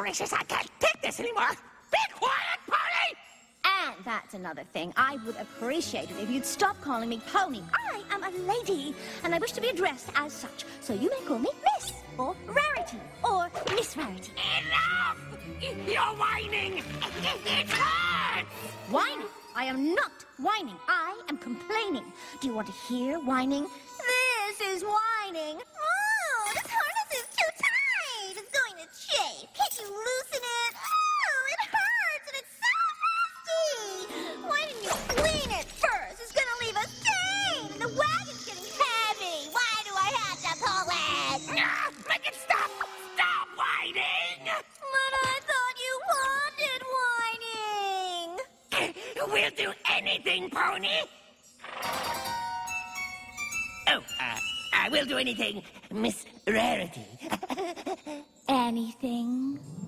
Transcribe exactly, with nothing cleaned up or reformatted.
gracious, I can't take this anymore. Be quiet, Pony! And that's another thing. I would appreciate it if you'd stop calling me Pony. I am a lady, and I wish to be addressed as such. So you may call me Miss, or Rarity, or Miss Rarity. Enough! You're whining! It hurts! Whining? I am not whining. I am complaining. Do you want to hear whining? This is whining. Oh, this harness is too tight. It's going to chafe. Can't you loosen it? Oh, it hurts and it's so nasty. Why didn't you clean it first? It's going to leave a stain. And the wagon's getting heavy. Why do I have to pull it? Ah, make it stop! Stop whining! But I thought you wanted whining. We'll do anything, Pony! Oh, uh, I will do anything, Miss Rarity. Anything?